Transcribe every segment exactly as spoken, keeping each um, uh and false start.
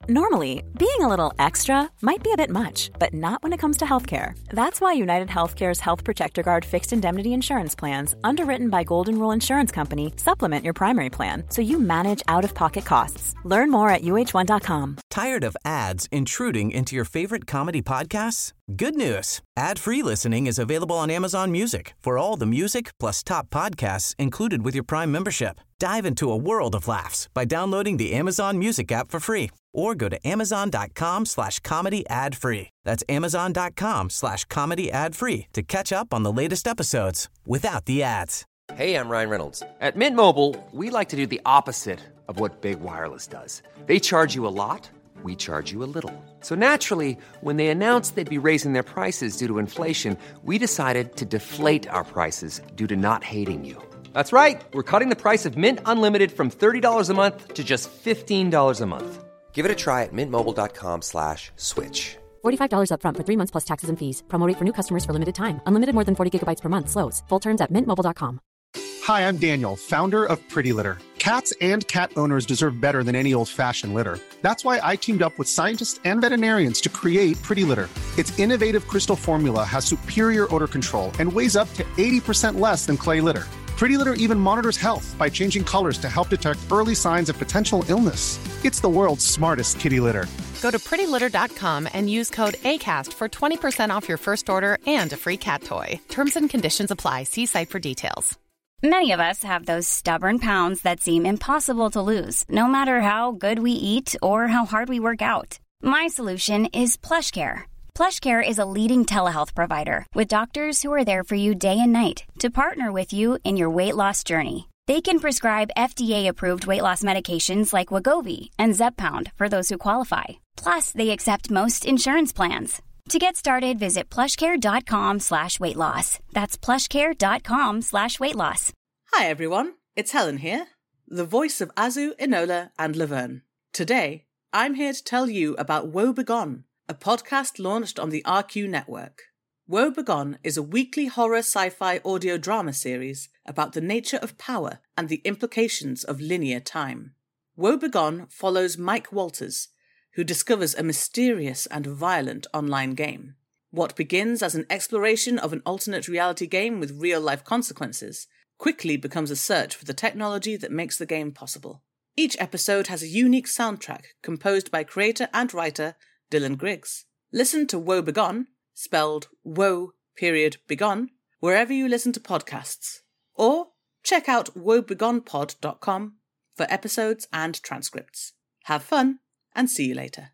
Normally, being a little extra might be a bit much, but not when it comes to healthcare. That's why United Healthcare's Health Protector Guard fixed indemnity insurance plans, underwritten by Golden Rule Insurance Company, supplement your primary plan so you manage out-of-pocket costs. Learn more at U H one dot com. Tired of ads intruding into your favorite comedy podcasts? Good news. Ad-free listening is available on Amazon Music for all the music plus top podcasts included with your Prime membership. Dive into a world of laughs by downloading the Amazon Music app for free or go to amazon.com slash comedy ad free. That's amazon.com slash comedy ad free to catch up on the latest episodes without the ads. Hey, I'm Ryan Reynolds. At Mint Mobile, we like to do the opposite of what Big Wireless does. They charge you a lot, we charge you a little. So naturally, when they announced they'd be raising their prices due to inflation, we decided to deflate our prices due to not hating you. That's right. We're cutting the price of Mint Unlimited from thirty dollars a month to just fifteen dollars a month. Give it a try at mintmobile.com slash switch. forty-five dollars up front for three months plus taxes and fees. Promo rate for new customers for limited time. Unlimited more than forty gigabytes per month. Slows full terms at mint mobile dot com. Hi, I'm Daniel, founder of Pretty Litter. Cats and cat owners deserve better than any old-fashioned litter. That's why I teamed up with scientists and veterinarians to create Pretty Litter. Its innovative crystal formula has superior odor control and weighs up to eighty percent less than clay litter. Pretty Litter even monitors health by changing colors to help detect early signs of potential illness. It's the world's smartest kitty litter. Go to pretty litter dot com and use code ACAST for twenty percent off your first order and a free cat toy. Terms and conditions apply. See site for details. Many of us have those stubborn pounds that seem impossible to lose, no matter how good we eat or how hard we work out. My solution is PlushCare. PlushCare is a leading telehealth provider with doctors who are there for you day and night to partner with you in your weight loss journey. They can prescribe F D A-approved weight loss medications like Wegovy and Zepbound for those who qualify. Plus, they accept most insurance plans. To get started, visit plushcare.com slash weight loss. That's plushcare.com slash weight loss. Hi everyone, it's Helen here, the voice of Azu, Enola and Laverne. Today, I'm here to tell you about Woe Begone, a podcast launched on the R Q network. Woe Begone is a weekly horror sci-fi audio drama series about the nature of power and the implications of linear time. Woe Begone follows Mike Walters, who discovers a mysterious and violent online game. What begins as an exploration of an alternate reality game with real-life consequences quickly becomes a search for the technology that makes the game possible. Each episode has a unique soundtrack composed by creator and writer Dylan Griggs. Listen to Woe Begone, spelled Woe period Begone, wherever you listen to podcasts. Or check out woe begone pod dot com for episodes and transcripts. Have fun, and see you later.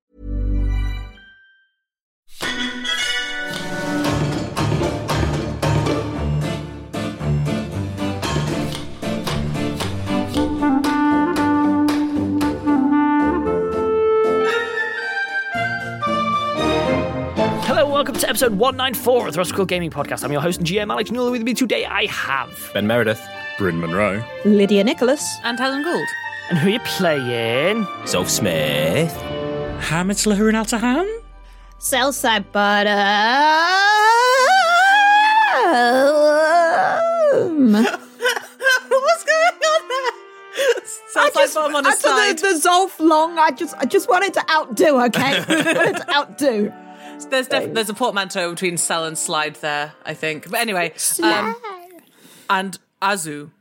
Hello, welcome to episode one ninety-four of the Rustical Gaming Podcast. I'm your host and G M, Alex Newell. With me today, I have Ben Meredith, Bryn Monroe, Lydia Nicholas, and Helen Gould. And who are you playing? Zolf Smith, Hamitla and Altaham, Southside Butter. What's going on there? Sounds like I'm on a slide. The, the Zolf long. I just, I just wanted to outdo. Okay, I wanted to outdo. There's def- there's a portmanteau between sell and slide there, I think. But anyway, um, and Azu.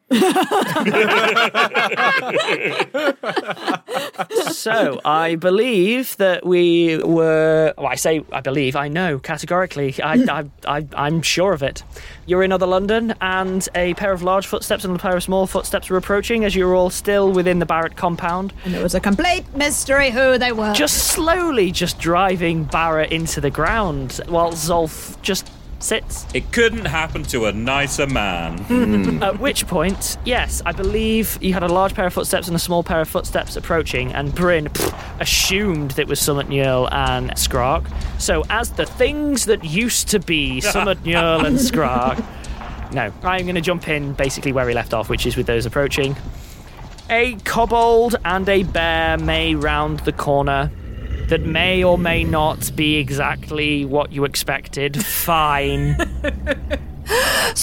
So, I believe that we were... Well, I say I believe, I know, categorically. I, I, I, I'm sure of it. You're in Other London, and a pair of large footsteps and a pair of small footsteps were approaching as you were all still within the Barrett compound. And it was a complete mystery who they were. Just slowly just driving Barrett into the ground, while Zolf just... sits. It couldn't happen to a nicer man. Mm. At which point, yes, I believe you had a large pair of footsteps and a small pair of footsteps approaching, and Bryn pff, assumed that it was Summit Newell and Skrark. So as the things that used to be Summit Newell and Skrark, no, I'm going to jump in basically where we left off, which is with those approaching. A kobold and a bear may round the corner. That may or may not be exactly what you expected. Fine.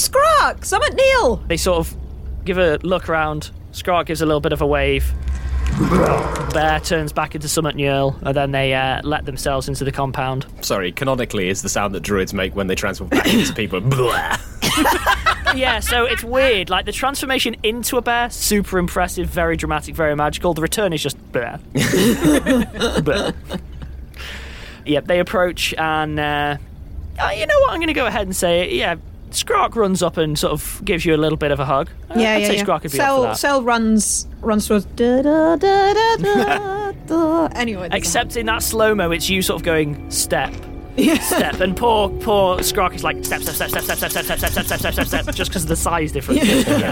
Skrark! Summit Neil! They sort of give a look around. Skrark gives a little bit of a wave. Bear turns back into Summit Nurl, and then they uh, let themselves into the compound. Sorry, canonically is the sound that druids make when they transform back into people. Yeah, so it's weird. Like, the transformation into a bear, super impressive, very dramatic, very magical. The return is just bear. Bear. Yep, they approach, and uh, oh, you know what? I'm going to go ahead and say, yeah, Skrark runs up and sort of gives you a little bit of a hug. Uh, Yeah, I'd yeah, say yeah. Skrark would be Cell, up for that. Cell runs runs towards. Da, da, da, da, da, da. Anyway, Except in that slow mo, it's you sort of going step, step, and poor poor Skrark is like step, step, step, step, step, step, step, step, step, step, step, step, step, just because of the size difference.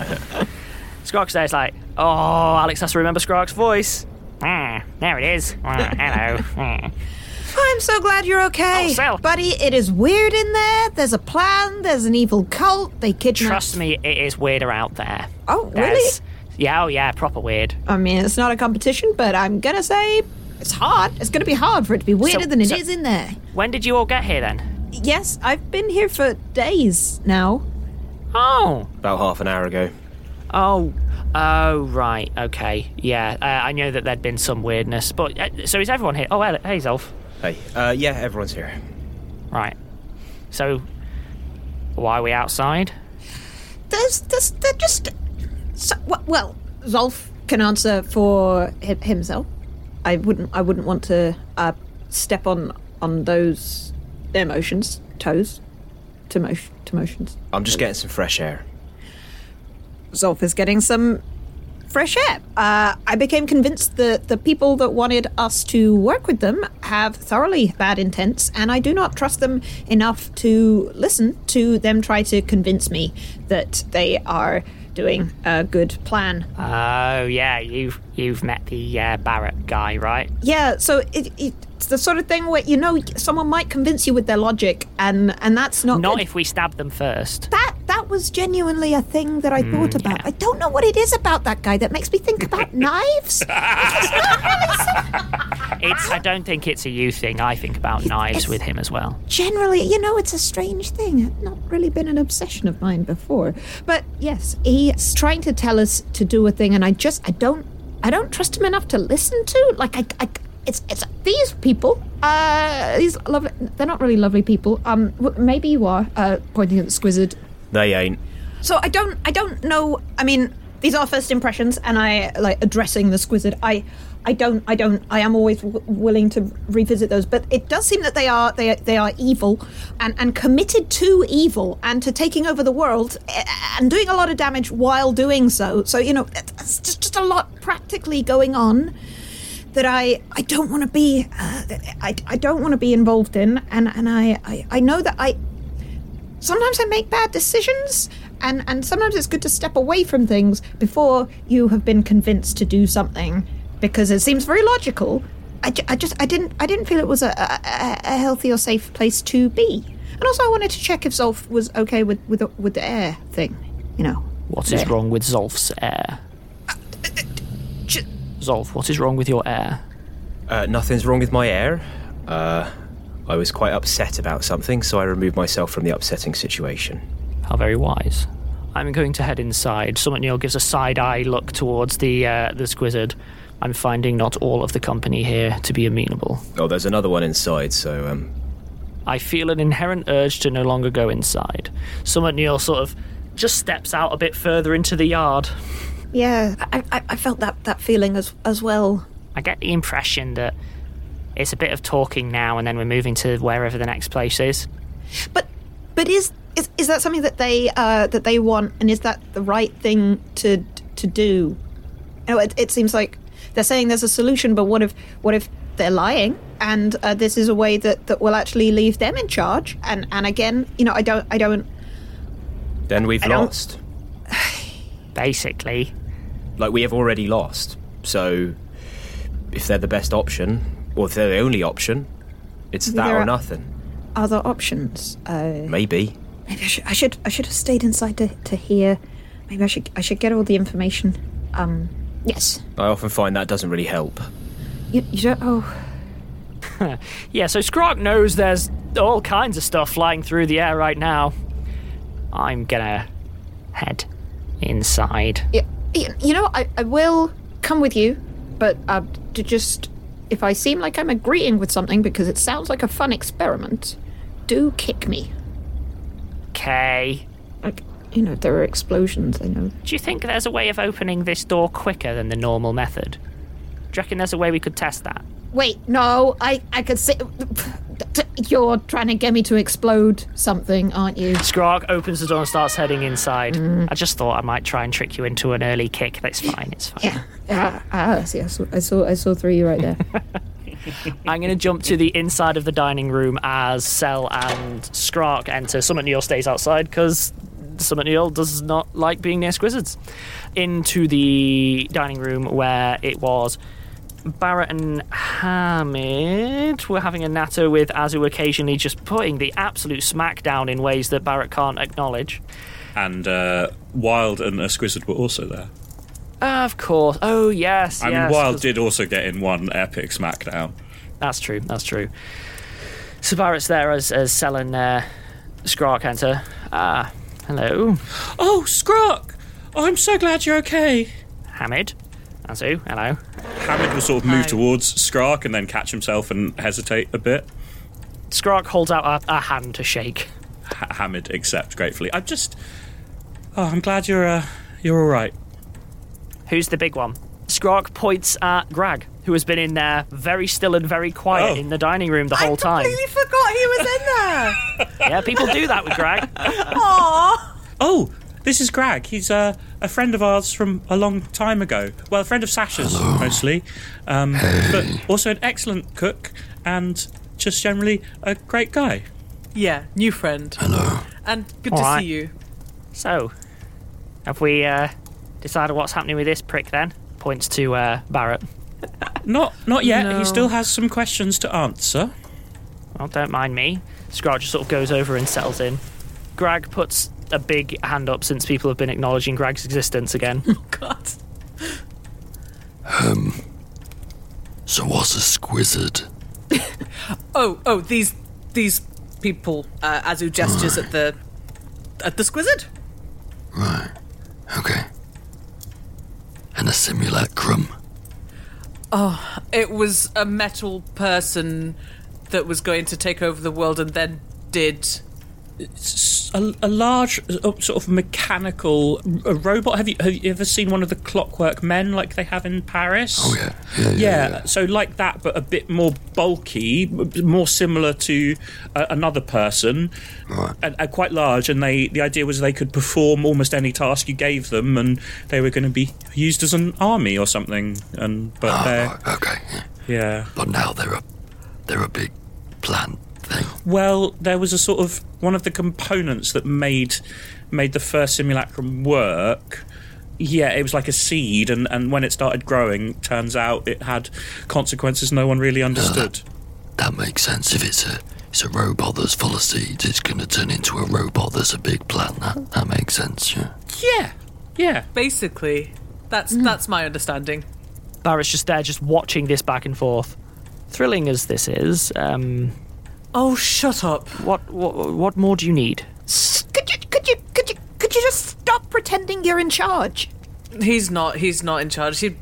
Skrark says like, oh, Alex has to remember Skrark's voice. Ah, there it is. Ah, hello. Ah. I'm so glad you're okay, Oh, Cell. buddy. It is weird in there. There's a plan. There's an evil cult. They kidnapped. Trust me, it is weirder out there. Oh, really? There's- Yeah, oh yeah, proper weird. I mean, it's not a competition, but I'm gonna say it's hard. It's gonna be hard for it to be weirder So- than it so- is in there. When did you all get here then? Yes, I've been here for days now. Oh. About half an hour ago. Oh. Oh, right. Okay. Yeah, uh, I know that there'd been some weirdness. But, uh, so is everyone here? Oh, hey, hey Zolf. Hey, uh, yeah, everyone's here. Right. So, why are we outside? There's, there's, they're just. So, w- well, Zolf can answer for hi- himself. I wouldn't, I wouldn't want to uh, step on on those emotions, toes, to motion, to motions. I'm just getting some fresh air. Zolf is getting some fresh air. Uh, I became convinced that the people that wanted us to work with them have thoroughly bad intents, and I do not trust them enough to listen to them try to convince me that they are doing a good plan. Oh, yeah, you've you've met the uh, Barrett guy, right? Yeah, so it, it's the sort of thing where, you know, someone might convince you with their logic, and, and that's not Not good. if we stab them first. That that was genuinely a thing that I thought about. I don't know what it is about that guy that makes me think about knives. It's. I don't think it's a you thing. I think about knives with him as well. Generally, you know, it's a strange thing. It's not really been an obsession of mine before. But yes, he's trying to tell us to do a thing, and I just, I don't, I don't trust him enough to listen to. Like, I, I it's, it's these people. Uh, these lovely. They're not really lovely people. Um, w- maybe you are. Uh, pointing at the Squizzard. They ain't. So I don't, I don't know. I mean, these are first impressions, and I like addressing the Squizzard. I, I don't, I don't. I am always w- willing to revisit those, but it does seem that they are, they, they are evil, and and committed to evil and to taking over the world, eh, and doing a lot of damage while doing so. So you know, it's just, just a lot practically going on that I, I don't want to be, uh, I, I don't want to be involved in, and and I, I, I know that I. Sometimes I make bad decisions, and, and sometimes it's good to step away from things before you have been convinced to do something, because it seems very logical. I, ju- I just I didn't I didn't feel it was a, a, a healthy or safe place to be. And also I wanted to check if Zolf was okay with with the, with the air thing. You know. What is wrong with Zolf's air? Zolf, what is wrong with your air? Uh, nothing's wrong with my air. Uh, I was quite upset about something, so I removed myself from the upsetting situation. How very wise. I'm going to head inside. Summit Neil gives a side-eye look towards the uh, the Squizzard. I'm finding not all of the company here to be amenable. Oh, there's another one inside, so, um... I feel an inherent urge to no longer go inside. Summit Neil sort of just steps out a bit further into the yard. Yeah, I, I, I felt that, that feeling as as well. I get the impression that it's a bit of talking now, and then we're moving to wherever the next place is. But but is is, is that something that they uh, that they want, and is that the right thing to to do? You know, it, it seems like they're saying there's a solution, but what if what if they're lying, and uh, this is a way that, that will actually leave them in charge? And and again, you know, I don't I don't. Then we've I don't- lost. Basically. Like, we have already lost. So, if they're the best option, or if they're the only option, it's Maybe that there or are nothing. Other options. Uh, Maybe. Maybe I should I should I should have stayed inside to, to hear. Maybe I should I should get all the information. Um. Yes. I often find that doesn't really help. You, you don't. Oh. Yeah, so Skrark knows there's all kinds of stuff flying through the air right now. I'm gonna head inside. Yeah, you, you know, I, I will come with you, but uh, to just... If I seem like I'm agreeing with something because it sounds like a fun experiment, do kick me. Okay. Like, you know, there are explosions, I know. Do you think there's a way of opening this door quicker than the normal method? Do you reckon there's a way we could test that? Wait, no, I, I could see... You're trying to get me to explode something, aren't you? Skrark opens the door and starts heading inside. Mm. I just thought I might try and trick you into an early kick. That's fine, it's fine. Yeah, yeah. Ah, see, I saw, I saw, I saw through you right there. I'm going to jump to the inside of the dining room as Sel and Skrark enter. Summit Neil stays outside because Summit Neil does not like being near Squizzards. Into the dining room where it was Barrett and Hamid were having a natter with Azu occasionally just putting the absolute smack down in ways that Barrett can't acknowledge. And uh, Wild and a Squizzard were also there. Uh, of course. Oh, yes, I yes. mean, Wild did also get in one epic smackdown. That's true, that's true. So Barrett's there as, as Sel and uh, Skrark enter. Ah, hello. Oh, Skrark! Oh, I'm so glad you're okay. Hamid. Azu, hello. Hamid will sort of move Hi. towards Skrark and then catch himself and hesitate a bit. Skrark holds out a, a hand to shake. H- Hamid accepts gratefully. I'm just... Oh, I'm glad you're, uh, you're all right. Who's the big one? Skrark points at Greg, who has been in there very still and very quiet Oh. in the dining room the whole I time. completely forgot he was in there. Yeah, people do that with Greg. Aww. Oh, this is Greg. He's uh, a friend of ours from a long time ago. Well, a friend of Sasha's, Hello. mostly. Um, Hey. But also an excellent cook and just generally a great guy. Yeah, new friend. Hello. And good All to right. see you. So, have we uh, decided what's happening with this prick then? Points to uh, Barrett. Not not yet. No. He still has some questions to answer. Well, don't mind me. Skrark just sort of goes over and settles in. Greg puts a big hand up since people have been acknowledging Greg's existence again. God. Um. So what's a Squizzard? Oh, oh, these these people. Uh, Azu gestures at the at the Squizzard. Right. Okay. And a simulacrum. Oh, it was a metal person that was going to take over the world and then did. It's a, a large uh, sort of mechanical a robot. Have you have you ever seen one of the Clockwork Men like they have in Paris? Oh yeah. Yeah. Yeah. Yeah, yeah. so like that, but a bit more bulky, m- more similar to uh, another person, Right. and, and quite large. And they, the idea was they could perform almost any task you gave them, and they were going to be used as an army or something. And but Ah, they're right, okay. Yeah. yeah. But now they're a they're a big plant thing. Well, there was a sort of one of the components that made made the first simulacrum work. Yeah, it was like a seed, and, and when it started growing, turns out it had consequences no one really understood. That makes sense. If it's a it's a robot that's full of seeds, it's going to turn into a robot that's a big plant. That that makes sense. Yeah. Yeah, yeah. Basically, that's that's my understanding. Barrett's just there, just watching this back and forth. Thrilling as this is, um... Oh, shut up. What, what, what more do you need? Could you, could you, could you, could you just stop pretending you're in charge? He's not. He's not in charge. He.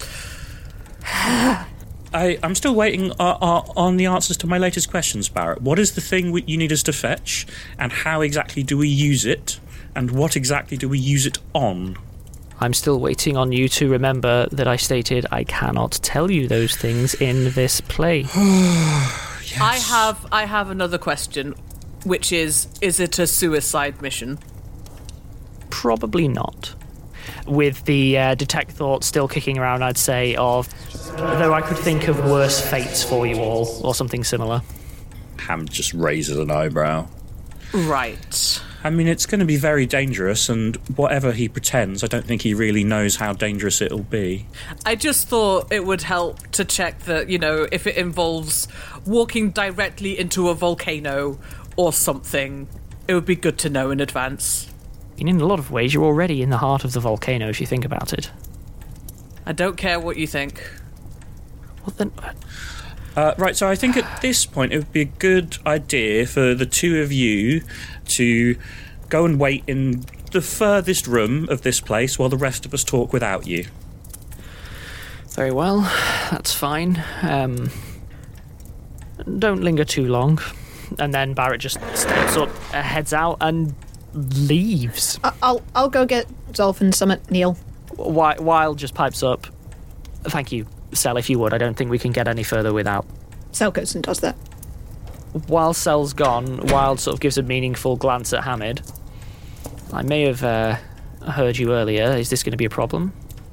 I, I'm still waiting uh, uh, on the answers to my latest questions, Barrett. What is the thing we, you need us to fetch, and how exactly do we use it, and what exactly do we use it on? I'm still waiting on you to remember that I stated I cannot tell you those things in this play. Yes. I have. I have another question, which is: is it a suicide mission? Probably not. With the uh, detect thought still kicking around, I'd say, of though I could think of worse fates for you all, or something similar. Ham just raises an eyebrow. Right. I mean, it's going to be very dangerous, and whatever he pretends, I don't think he really knows how dangerous it'll be. I just thought it would help to check that, you know, if it involves walking directly into a volcano or something, it would be good to know in advance. And in a lot of ways, you're already in the heart of the volcano, if you think about it. I don't care what you think. Well, then... Uh, right, so I think at this point it would be a good idea for the two of you to go and wait in the furthest room of this place while the rest of us talk without you. Very well, that's fine. Um, don't linger too long. And then Barrett just steps up, uh, heads out, and leaves. I- I'll I'll go get Zolf and Summit, Neil. Wy- Wild just pipes up. Thank you, Sel, if you would. I don't think we can get any further without. Sel goes and does that. While Sel's gone, Wild sort of gives a meaningful glance at Hamid. I may have uh, heard you earlier. Is this going to be a problem?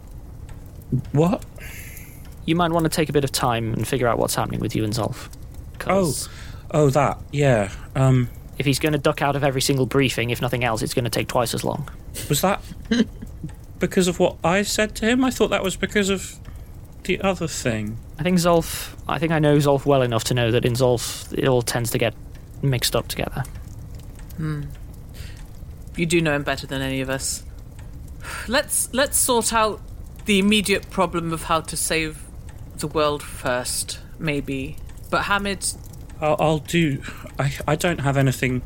What? You might want to take a bit of time and figure out what's happening with you and Zolf. Oh, oh, that, yeah. Um, if he's going to duck out of every single briefing, if nothing else, it's going to take twice as long. Was that because of what I said to him? I thought that was because of the other thing. I think Zolf... I think I know Zolf well enough to know that in Zolf it all tends to get mixed up together. Hmm. You do know him better than any of us. Let's let's sort out the immediate problem of how to save the world first, maybe. But Hamid... I'll, I'll do... I, I don't have anything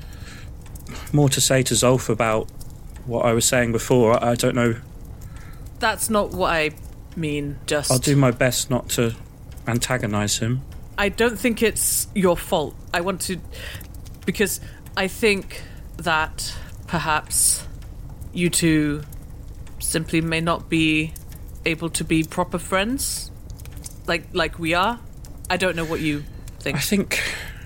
more to say to Zolf about what I was saying before. I, I don't know... That's not what I mean, just... I'll do my best not to antagonise him. I don't think it's your fault. I want to... Because I think that perhaps you two simply may not be able to be proper friends, like like we are. I don't know what you think. I think...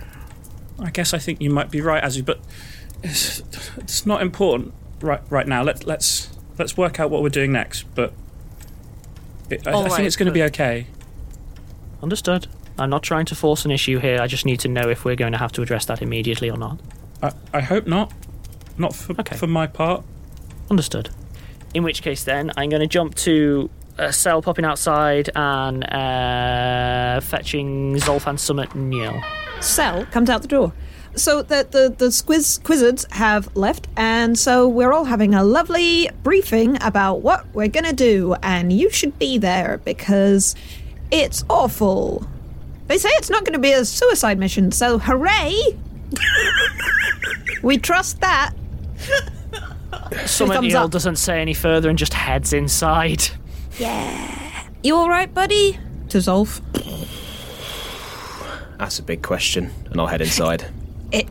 I guess I think you might be right, Azu, but it's, it's not important right right now. Let, let's let's work out what we're doing next, but it, I, I right, think it's going to be but- okay. Understood. I'm not trying to force an issue here. I just need to know if we're going to have to address that immediately or not. I, I hope not. Not for, Okay. for my part. Understood. In which case, then, I'm going to jump to uh, Cell popping outside and uh, fetching Zolf and Summit Neil. Cell comes out the door. So the the, the squiz quizzards have left, and so we're all having a lovely briefing about what we're gonna do, and you should be there because it's awful. They say it's not going to be a suicide mission, so hooray! We trust that. Summit Thumbs Neil up. doesn't say any further and just heads inside. Yeah. You all right, buddy? To Zolf. That's a big question, and I'll head inside. It.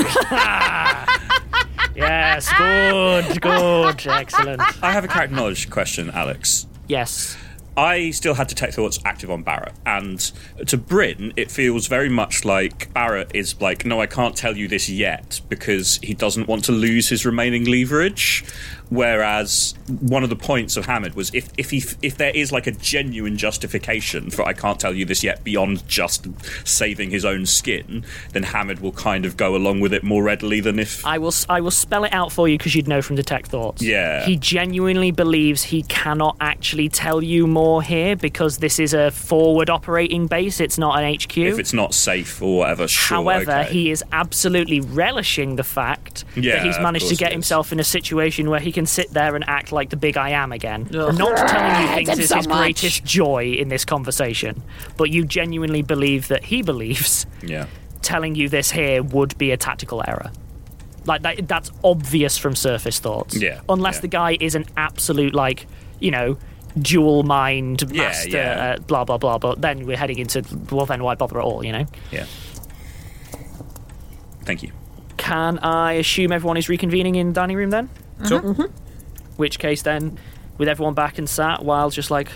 Yes, good, good, excellent. I have a character knowledge question, Alex. Yes. I still had Detect Thoughts active on Barrett, and to Bryn, it feels very much like Barrett is like, no, I can't tell you this yet, because he doesn't want to lose his remaining leverage, whereas one of the points of Hamid was if if he if there is like a genuine justification for I can't tell you this yet beyond just saving his own skin, then Hamid will kind of go along with it more readily than if... I will I will spell it out for you because you'd know from Detect Thoughts. Yeah. He genuinely believes he cannot actually tell you more here because this is a forward operating base, it's not an H Q. If it's not safe or whatever, sure, However, okay. he is absolutely relishing the fact Yeah, that he's of managed to course get he is. himself in a situation where he can sit there and act like the big I am again. Ugh. And not telling you things him is so his much. greatest joy in this conversation. But you genuinely believe that he believes Yeah. telling you this here would be a tactical error. Like, that, that's obvious from surface thoughts. Yeah, Unless yeah. the guy is an absolute, like, you know, dual mind Yeah, master, yeah. Uh, blah, blah, blah. But then we're heading into, well, then why bother at all, you know? Yeah. Thank you. Can I assume everyone is reconvening in the dining room then? Sure. Mm-hmm. Which case then, with everyone back and sat, Wild's just like,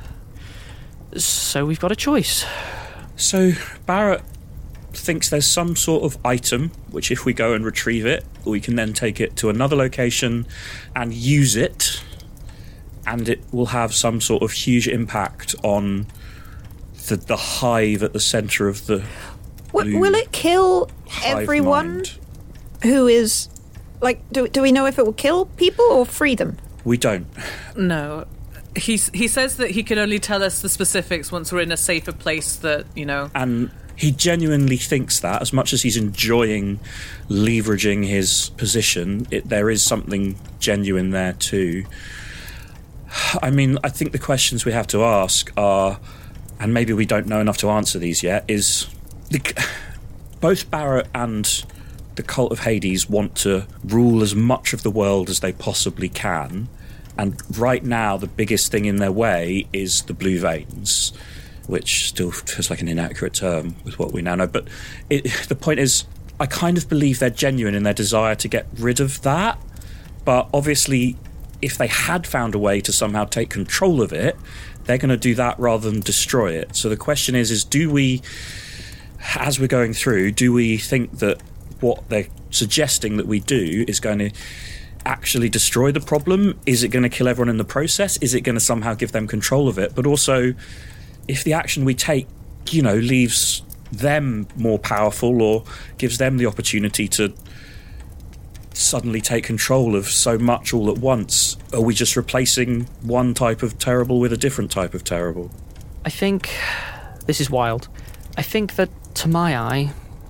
so we've got a choice. So Barrett thinks there's some sort of item which if we go and retrieve it, we can then take it to another location and use it, and it will have some sort of huge impact on the, the hive at the centre of the W- will it kill hive everyone mind. who is... Like, do, do we know if it will kill people or free them? We don't. No. He's, he says that he can only tell us the specifics once we're in a safer place that, you know... And he genuinely thinks that, as much as he's enjoying leveraging his position, it, there is something genuine there too. I mean, I think the questions we have to ask are, and maybe we don't know enough to answer these yet, is the, both Barrett and the Cult of Hades want to rule as much of the world as they possibly can, And right now, the biggest thing in their way is the blue veins, which still feels like an inaccurate term with what we now know. But it, the point is, I kind of believe they're genuine in their desire to get rid of that. But obviously, if they had found a way to somehow take control of it, they're going to do that rather than destroy it. So the question is, is do we, as we're going through, do we think that what they're suggesting that we do is going to actually destroy the problem? Is it going to kill everyone in the process? Is it going to somehow give them control of it? But also, if the action we take, you know, leaves them more powerful or gives them the opportunity to suddenly take control of so much all at once, are we just replacing one type of terrible with a different type of terrible? I think this is wild. I think that, to my eye,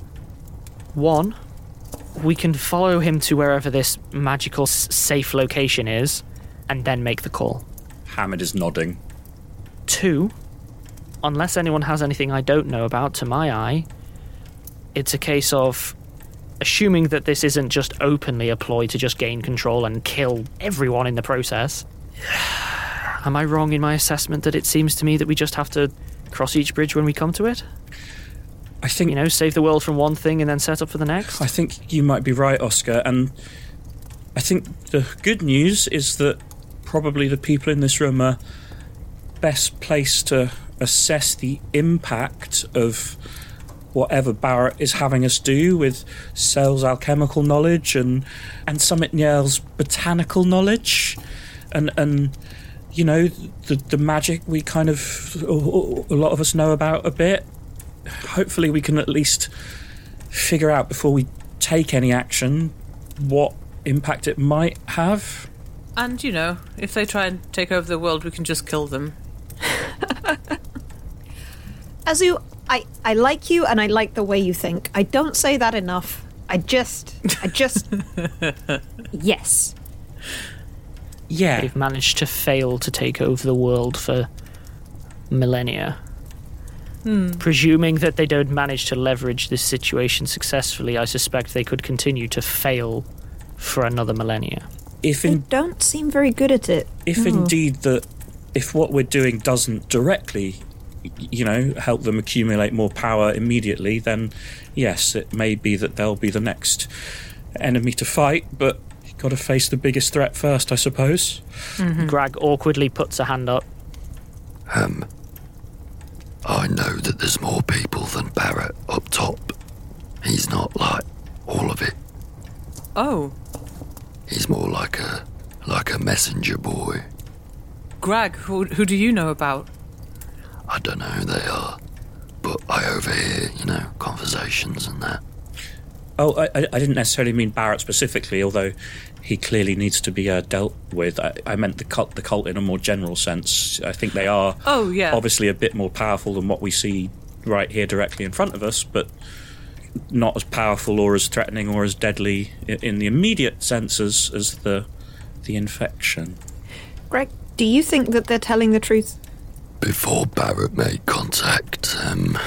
one, we can follow him to wherever this magical s- safe location is and then make the call. Hamid is nodding. Two, unless anyone has anything I don't know about, to my eye, it's a case of assuming that this isn't just openly a ploy to just gain control and kill everyone in the process. Am I wrong in my assessment that it seems to me that we just have to cross each bridge when we come to it? I think... You know, save the world from one thing and then set up for the next? I think you might be right, Oscar, and I think the good news is that probably the people in this room are best placed to assess the impact of whatever Barrett is having us do with Sel's alchemical knowledge and, and Summit Niel's botanical knowledge and, and you know, the, the magic we kind of, a lot of us know about a bit. Hopefully we can at least figure out before we take any action what impact it might have. And, you know, if they try and take over the world, we can just kill them. Azu, I, I like you and I like the way you think. I don't say that enough. I just... I just... yes. Yeah. They've managed to fail to take over the world for millennia. Hmm. Presuming that they don't manage to leverage this situation successfully, I suspect they could continue to fail for another millennia. If They in, don't seem very good at it. if No. indeed that, if what we're doing doesn't directly, you know, help them accumulate more power immediately, then yes, it may be that they'll be the next enemy to fight, but you've got to face the biggest threat first, I suppose. Mm-hmm. Greg awkwardly puts a hand up. Um, I know that there's more people than Barrett up top. He's not like all of it. Oh. He's more like a like a messenger boy. Greg, who, who do you know about? I don't know who they are, but I overhear, you know, conversations and that. Oh, I, I didn't necessarily mean Barrett specifically, although he clearly needs to be uh, dealt with. I, I meant the cult, the cult in a more general sense. I think they are Oh, yeah. obviously a bit more powerful than what we see right here directly in front of us, but not as powerful or as threatening or as deadly in, in the immediate sense as, as the, the infection. Greg, do you think that they're telling the truth? Before Barrett made contact, um,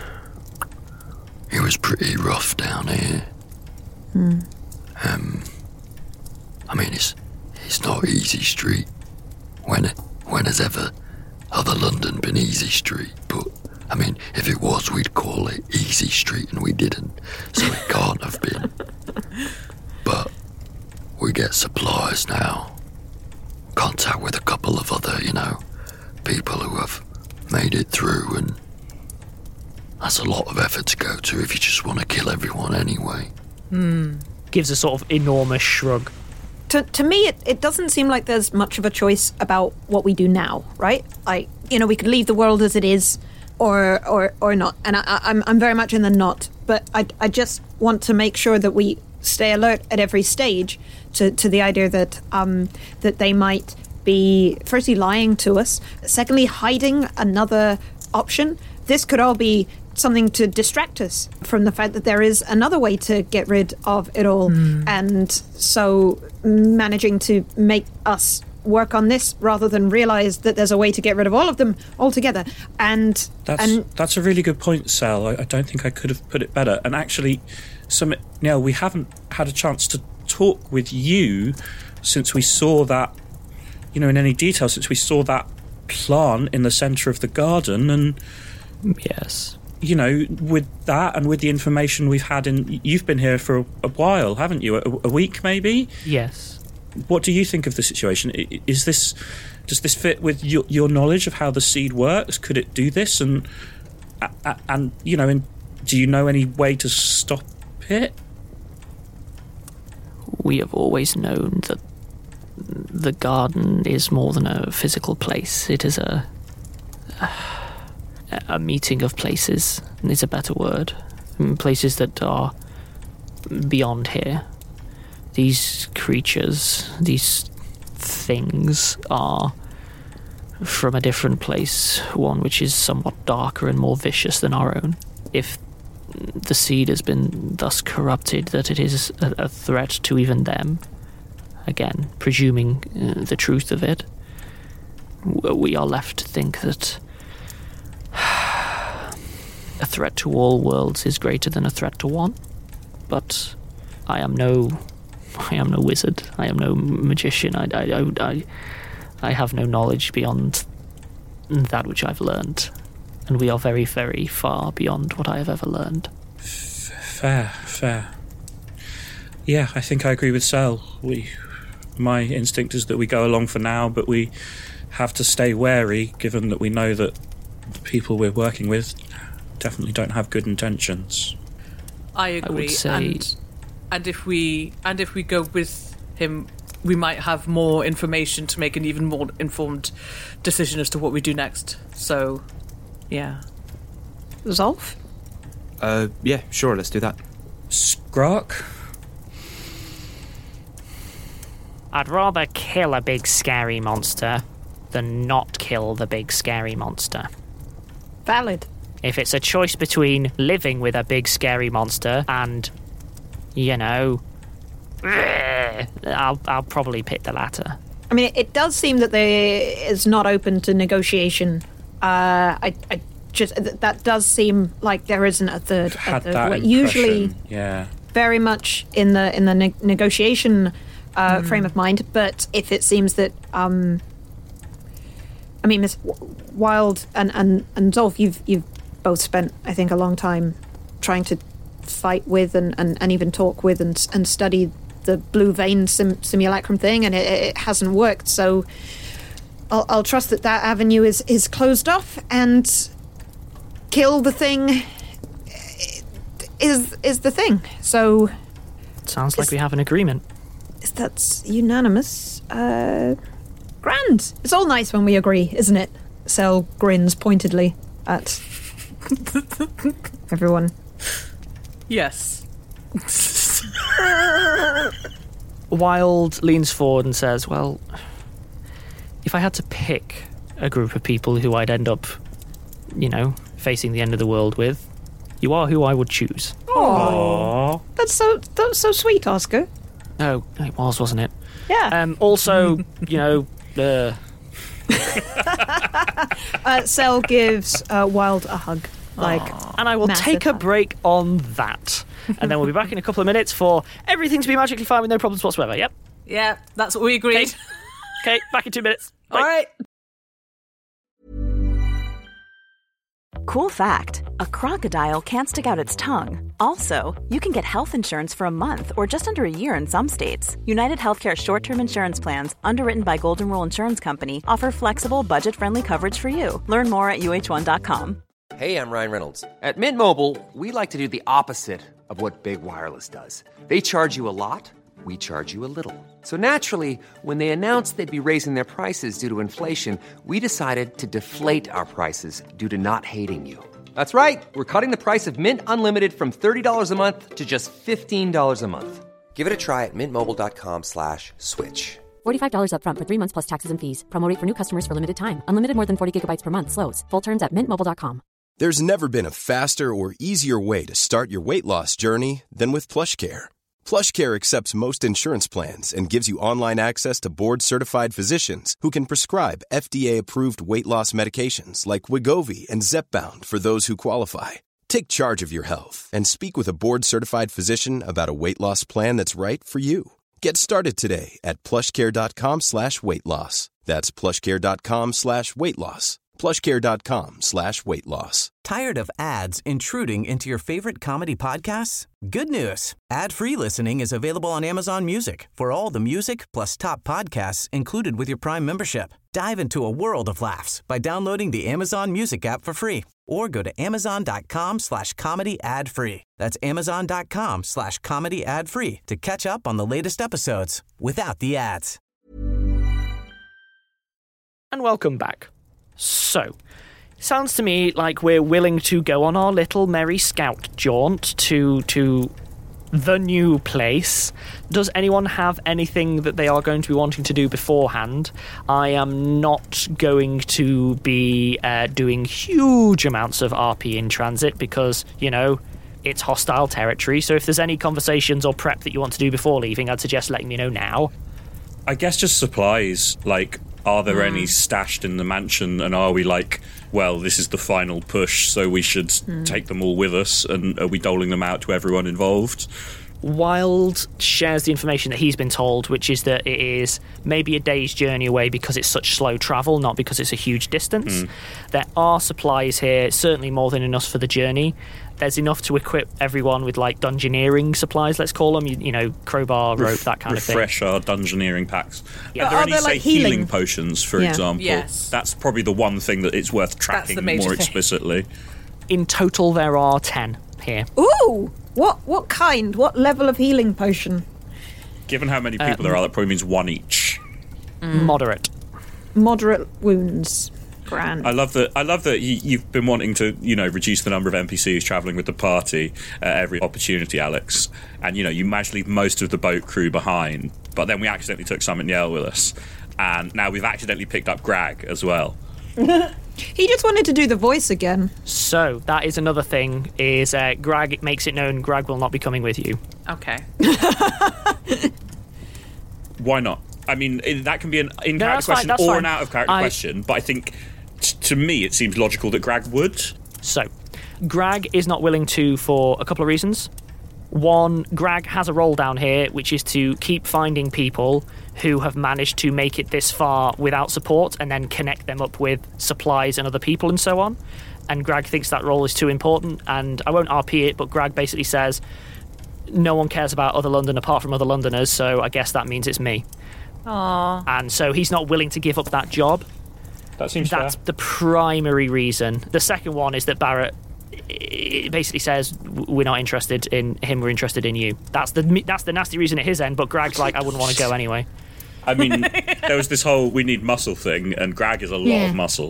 it was pretty rough down here. Hmm. Um, I mean, it's it's not easy street. When it, when has ever other London been easy street? But I mean, if it was, we'd call it easy street, and we didn't, so it can't have been. But we get supplies now. Contact with a couple of other, you know, people who have made it through, and that's a lot of effort to go to if you just want to kill everyone anyway. Hmm. Gives a sort of enormous shrug. To, to me, it, it doesn't seem like there's much of a choice about what we do now, right? Like, you know, we could leave the world as it is or or, or not. And I, I, I'm I'm very much in the not. But I, I just want to make sure that we stay alert at every stage to, to the idea that um that they might be, firstly, lying to us, secondly, hiding another option. This could all be something to distract us from the fact that there is another way to get rid of it all. Mm. And so managing to make us work on this rather than realise that there's a way to get rid of all of them altogether. And That's and that's a really good point, Sal. I, I don't think I could have put it better. And actually, Summit, Neil, we haven't had a chance to talk with you since we saw that, you know, in any detail since we saw that plant in the centre of the garden. And yes, you know, with that and with the information we've had in, you've been here for a, a while, haven't you? A, a week, maybe? Yes. What do you think of the situation? Is this, does this fit with your, your knowledge of how the seed works? Could it do this? And, and you know, and do you know any way to stop it? We have always known that the garden is more than a physical place. It is a a meeting of places, is a better word. Places that are beyond here. These creatures, these things are from a different place, one which is somewhat darker and more vicious than our own. If the seed has been thus corrupted that it is a, a threat to even them, again, presuming uh, the truth of it, we are left to think that a threat to all worlds is greater than a threat to one. But I am no, I am no wizard. I am no magician. I, I, I, I have no knowledge beyond that which I've learned, and we are very, very far beyond what I have ever learned. Fair, fair. Yeah, I think I agree with Sel. We, my instinct is that we go along for now, but we have to stay wary, given that we know that the people we're working with definitely don't have good intentions. I agree. I would say... and, and if we and if we go with him, we might have more information to make an even more informed decision as to what we do next. So, yeah. Zolf? Uh, yeah, sure, let's do that. Skrark? I'd rather kill a big scary monster than not kill the big scary monster. Valid. If it's a choice between living with a big scary monster and, you know, I'll I'll probably pick the latter. I mean, it, it does seem that there is not open to negotiation. Uh, I, I just that does seem like there isn't a third. Had a third that way. impression. Usually, yeah, very much in the in the ne- negotiation uh, mm. frame of mind. But if it seems that, um, I mean, Miss Wild and and and Zolf, you've you've both spent, I think, a long time trying to fight with and, and, and even talk with and and study the blue vein sim- simulacrum thing, and it, it hasn't worked. So I'll, I'll trust that that avenue is, is closed off, and kill the thing is is the thing. So sounds like we have an agreement. Is that's unanimous? Uh, grand. It's all nice when we agree, isn't it? Sel grins pointedly at everyone. Yes. Wild leans forward and says, well, if I had to pick a group of people who I'd end up, you know, facing the end of the world with, you are who I would choose. Aww. That's so that's so sweet, Oscar. Oh, it was, wasn't it? Yeah. Um, also, you know, uh... uh, Sel gives uh, Wild a hug. Like, and I will take a break on that. And then we'll be back in a couple of minutes for everything to be magically fine with no problems whatsoever. Yep. Yeah, that's what we agreed. Okay, okay, back in two minutes. Bye. All right. Cool fact, a crocodile can't stick out its tongue. Also, you can get health insurance for a month or just under a year in some states. United Healthcare short-term insurance plans, underwritten by Golden Rule Insurance Company, offer flexible, budget-friendly coverage for you. Learn more at U H one dot com. Hey, I'm Ryan Reynolds. At Mint Mobile, we like to do the opposite of what Big Wireless does. They charge you a lot, we charge you a little. So naturally, when they announced they'd be raising their prices due to inflation, we decided to deflate our prices due to not hating you. That's right. We're cutting the price of Mint Unlimited from thirty dollars a month to just fifteen dollars a month. Give it a try at mintmobile.com slash switch. forty-five dollars up front for three months plus taxes and fees. Promo rate for new customers for limited time. Unlimited more than forty gigabytes per month. Slows full terms at mint mobile dot com. There's never been a faster or easier way to start your weight loss journey than with PlushCare. PlushCare accepts most insurance plans and gives you online access to board-certified physicians who can prescribe F D A-approved weight loss medications like Wegovy and Zepbound for those who qualify. Take charge of your health and speak with a board-certified physician about a weight loss plan that's right for you. Get started today at plushcare.com slash weight loss. That's plushcare.com slash weight loss. plushcare.com slash weight loss. Tired of ads intruding into your favorite comedy podcasts? Good news. Ad-free listening is available on Amazon Music for all the music plus top podcasts included with your Prime membership. Dive into a world of laughs by downloading the Amazon Music app for free or go to amazon.com slash comedy ad free. That's amazon.com slash comedy ad free to catch up on the latest episodes without the ads. And welcome back. So, sounds to me like we're willing to go on our little merry scout jaunt to to the new place. Does anyone have anything that they are going to be wanting to do beforehand? I am not going to be uh, doing huge amounts of R P in transit because, you know, it's hostile territory. So if there's any conversations or prep that you want to do before leaving, I'd suggest letting me know now. I guess just supplies, like... Are there Mm. any stashed in the mansion, and are we like, well, this is the final push, so we should Mm. take them all with us, and are we doling them out to everyone involved? Wild shares the information that he's been told, which is that it is maybe a day's journey away because it's such slow travel, not because it's a huge distance. Mm. There are supplies here, certainly more than enough for the journey. There's enough to equip everyone with, like, dungeoneering supplies, let's call them, you, you know, crowbar, rope, Ref- that kind of thing. Refresh our dungeoneering packs. Yeah. Are there Are any, there, say, like, healing? healing? potions, for Yeah. example? Yes. That's probably the one thing that it's worth tracking the major more thing. explicitly. In total, there are ten here. Ooh! What what kind? What level of healing potion? Given how many Uh, people there are, that probably means one each. Moderate. Moderate wounds. Grand. I love that. I love that you, you've been wanting to, you know, reduce the number of N P Cs travelling with the party at every opportunity, Alex. And you know, you managed to leave most of the boat crew behind, but then we accidentally took Summit Yell with us, and now we've accidentally picked up Grag as well. He just wanted to do the voice again. So, that is another thing, is uh, Grag makes it known Grag will not be coming with you. Okay. Why not? I mean, it, that can be an in-character No, that's fine, question that's or fine. an out-of-character I- question, but I think, t- to me, it seems logical that Grag would. So, Grag is not willing to for a couple of reasons. One, Grag has a role down here, which is to keep finding people who have managed to make it this far without support and then connect them up with supplies and other people and so on. And Grag thinks that role is too important, and I won't R P it, but Grag basically says, no one cares about other London apart from other Londoners, so I guess that means it's me. Aww. And so he's not willing to give up that job. That seems That's fair. the primary reason. The second one is that Barrett it basically says we're not interested in him, we're interested in you. That's the that's the nasty reason at his end, but Grag's like, I wouldn't want to go anyway. I mean, there was this whole we need muscle thing, and Grag is a lot Yeah. of muscle.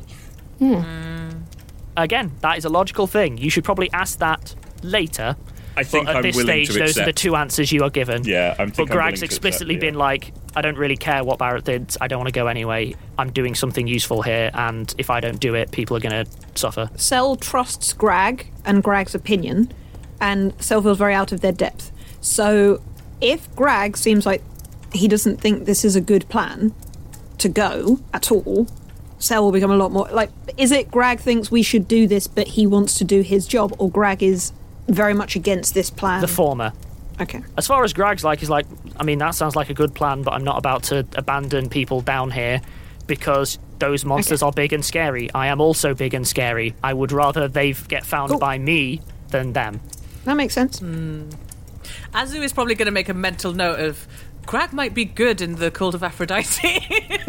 Again, that is a logical thing. You should probably ask that later. I think but at I'm this willing stage, to those are the accept. two answers you are given. Yeah, I'm But think I'm willing Grag's to explicitly accept, yeah. been like, I don't really care what Barrett did. I don't want to go anyway. I'm doing something useful here, and if I don't do it, people are going to suffer. Cell trusts Grag and Grag's opinion, and Cell feels very out of their depth. So, if Grag seems like he doesn't think this is a good plan to go at all, Cell will become a lot more like. Is it Grag thinks we should do this, but he wants to do his job, or Grag is very much against this plan? The former. Okay. As far as Grag's like, he's like, I mean, that sounds like a good plan, but I'm not about to abandon people down here because those monsters are big and scary. I am also big and scary. I would rather they get found Cool. by me than them. That makes sense. Azu is probably going to make a mental note of Grag might be good in the Cult of Aphrodite.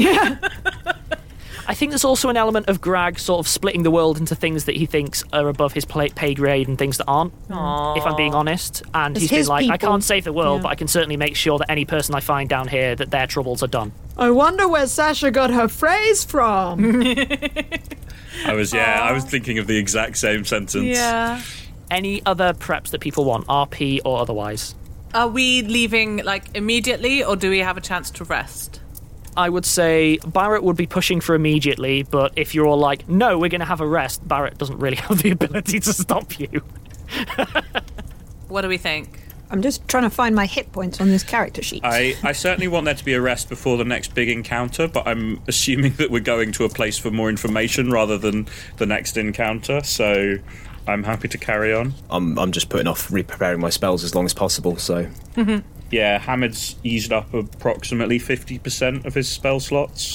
I think there's also an element of Grag sort of splitting the world into things that he thinks are above his pla- pay grade and things that aren't, Aww. if I'm being honest. And It's he's been his like, I people. can't save the world, Yeah. but I can certainly make sure that any person I find down here, that their troubles are done. I wonder where Sasha got her phrase from. I was, yeah, I was thinking of the exact same sentence. Yeah. Any other preps that people want, R P or otherwise? Are we leaving, like, immediately, or do we have a chance to rest? I would say Barrett would be pushing for immediately, but if you're all like, no, we're going to have a rest, Barrett doesn't really have the ability to stop you. What do we think? I'm just trying to find my hit points on this character sheet. I, I certainly want there to be a rest before the next big encounter, but I'm assuming that we're going to a place for more information rather than the next encounter, so I'm happy to carry on. I'm I'm just putting off re-preparing my spells as long as possible, so... Yeah, Hamid's eased up approximately fifty percent of his spell slots.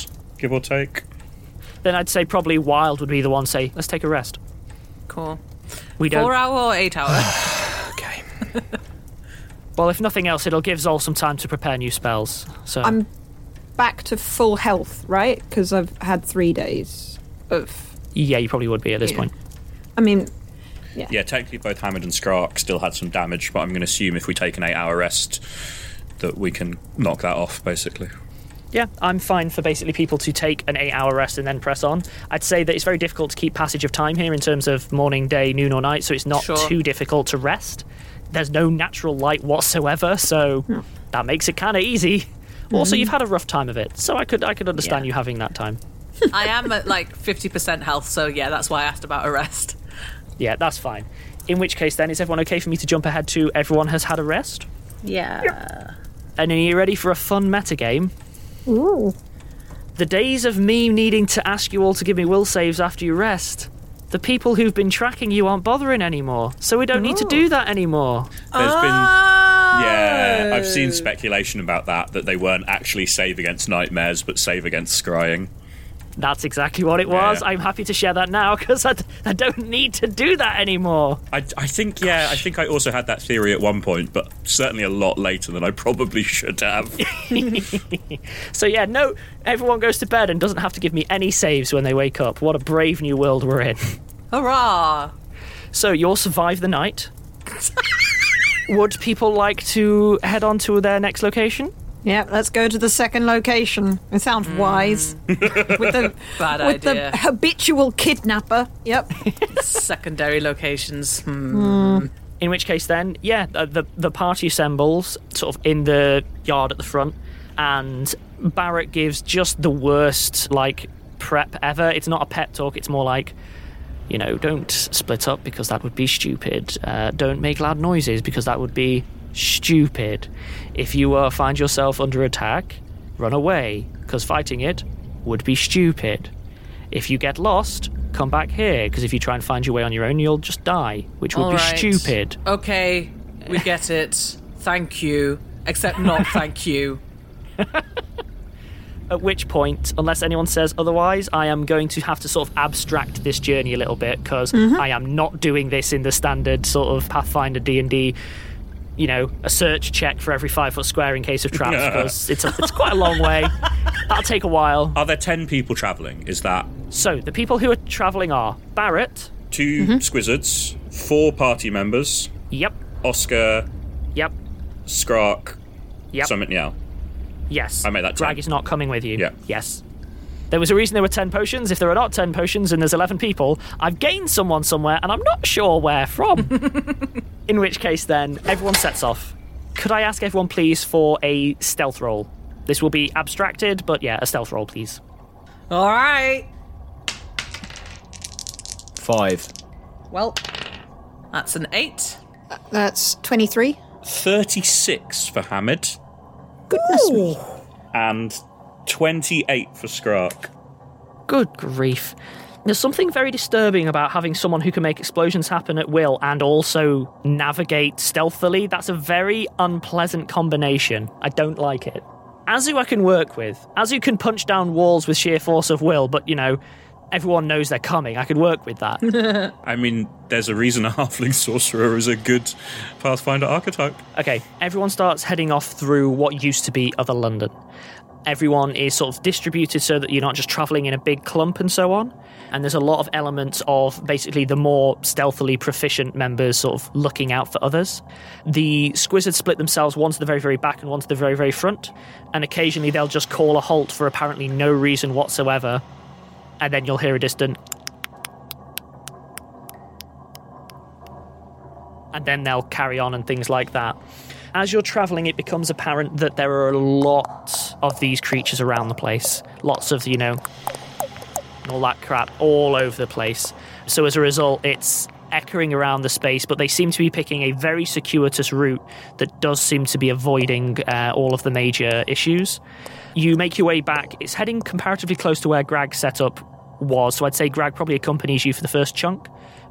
give or take. Then I'd say probably Wild would be the one say, let's take a rest. Cool. We don't... Four hour or eight hour? Okay. Well, if nothing else, it'll give Zol some time to prepare new spells. So I'm back to full health, right? Because I've had three days of... Yeah, you probably would be at this yeah. point. I mean, yeah. Yeah, technically both Hammond and Skrark still had some damage, but I'm going to assume if we take an eight-hour rest that we can knock that off, basically. Yeah, I'm fine for basically people to take an eight-hour rest and then press on. I'd say that it's very difficult to keep passage of time here in terms of morning, day, noon or night, so it's not Sure. too difficult to rest. There's no natural light whatsoever, so Hmm. that makes it kind of easy. Also, you've had a rough time of it, so I could I could understand Yeah. you having that time. I am at like fifty percent health, so yeah, that's why I asked about a rest. Yeah, that's fine. In which case, then, is everyone okay for me to jump ahead to everyone has had a rest? Yeah. And are you ready for a fun metagame? Ooh. The days of me needing to ask you all to give me will saves after you rest. The people who've been tracking you aren't bothering anymore, so we don't need to do that anymore. There's been... Oh. Yeah, I've seen speculation about that, that they weren't actually save against nightmares, but save against scrying. That's exactly what it was. Yeah. I'm happy to share that now, because I, I don't need to do that anymore. I, I think, yeah, I think I also had that theory at one point, but certainly a lot later than I probably should have. So yeah, no, everyone goes to bed and doesn't have to give me any saves when they wake up. What a brave new world we're in. Hurrah! So you'll survive the night. Would people like to head on to their next location? Yeah, let's go to the second location. It sounds wise. With the Bad with idea. the habitual kidnapper. Yep. Secondary locations. Hmm. In which case, then, yeah, the, the the party assembles sort of in the yard at the front, and Barrett gives just the worst like prep ever. It's not a pep talk. It's more like, you know, don't split up because that would be stupid. Uh, don't make loud noises because that would be stupid. If you uh, find yourself under attack, run away because fighting it would be stupid. If you get lost, come back here because if you try and find your way on your own, you'll just die, which would All be right. stupid. Okay, we get it. Thank you. Except not thank you. At which point, unless anyone says otherwise, I am going to have to sort of abstract this journey a little bit because Mm-hmm. I am not doing this in the standard sort of Pathfinder D and D, you know, a search check for every five foot square in case of traps because it's, a, it's quite a long way. That'll take a while. Are there ten people travelling? Is that... So, the people who are travelling are Barrett. Two Mm-hmm. Squizzards, four party members, Yep. Oscar, Yep. Skrark, Yep. Summit Niall. Yes. I made that Drag ten. is not coming with you. Yeah. Yes. There was a reason there were ten potions. If there are not ten potions and there's eleven people, I've gained someone somewhere and I'm not sure where from. In which case, then, everyone sets off. Could I ask everyone, please, for a stealth roll? This will be abstracted, but yeah, a stealth roll, please. All right. Five. Well, that's an eight. That's twenty-three. thirty-six for Hamid. Goodness me. And twenty-eight for Skrark. Good grief. There's something very disturbing about having someone who can make explosions happen at will and also navigate stealthily. That's a very unpleasant combination. I don't like it. Azu I can work with. Azu can punch down walls with sheer force of will, but, you know, everyone knows they're coming. I could work with that. I mean, there's a reason a halfling sorcerer is a good Pathfinder archetype. Okay, everyone starts heading off through what used to be Other London. Everyone is sort of distributed so that you're not just travelling in a big clump and so on. And there's a lot of elements of basically the more stealthily proficient members sort of looking out for others. The Squizzards split themselves, one to the very, very back and one to the very, very front. And occasionally they'll just call a halt for apparently no reason whatsoever. And then you'll hear a distant... And then they'll carry on and things like that. As you're travelling, it becomes apparent that there are a lot of these creatures around the place. Lots of, you know, all that crap all over the place. So as a result, it's echoing around the space, but they seem to be picking a very circuitous route that does seem to be avoiding uh, all of the major issues. You make your way back. It's heading comparatively close to where Grag set up was, so I'd say Grag probably accompanies you for the first chunk.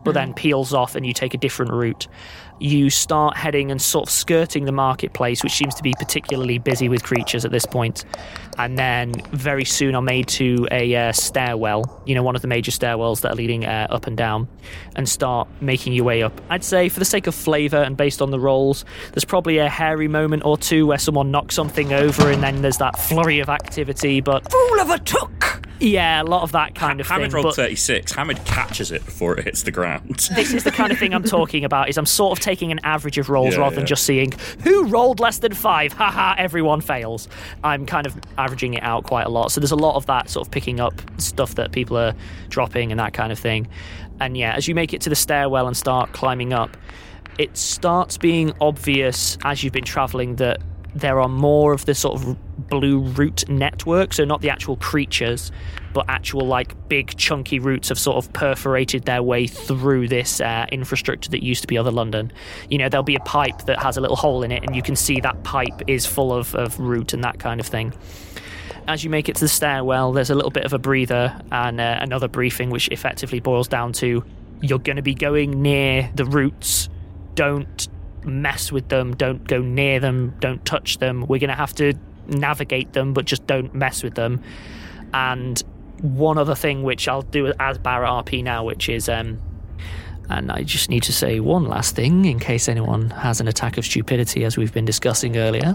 but then peels off and you take a different route. You start heading and sort of skirting the marketplace, which seems to be particularly busy with creatures at this point. And then very soon are made to a uh, stairwell, you know, one of the major stairwells that are leading uh, up and down, and start making your way up. I'd say, for the sake of flavour and based on the rolls, there's probably a hairy moment or two where someone knocks something over and then there's that flurry of activity, but... Fool of a took! Yeah, a lot of that kind of Hamid thing. rolled but thirty-six. Hamid catches it before it hits the ground. This is the kind of thing I'm talking about, is I'm sort of taking an average of rolls Yeah, rather yeah. than just seeing who rolled less than five. Haha, everyone fails. I'm kind of averaging it out quite a lot. So there's a lot of that sort of picking up stuff that people are dropping and that kind of thing. And yeah, as you make it to the stairwell and start climbing up, it starts being obvious as you've been travelling that there are more of the sort of blue root network, so not the actual creatures, but actual like big chunky roots have sort of perforated their way through this uh, infrastructure that used to be Other London. You know, there'll be a pipe that has a little hole in it and you can see that pipe is full of, of root and that kind of thing. As you make it to the stairwell, there's a little bit of a breather and uh, another briefing, which effectively boils down to you're going to be going near the roots. Don't mess with them, don't go near them, don't touch them. We're going to have to navigate them, but just don't mess with them. And one other thing, which I'll do as Barrett R P now, which is, um, and I just need to say one last thing in case anyone has an attack of stupidity, as we've been discussing earlier.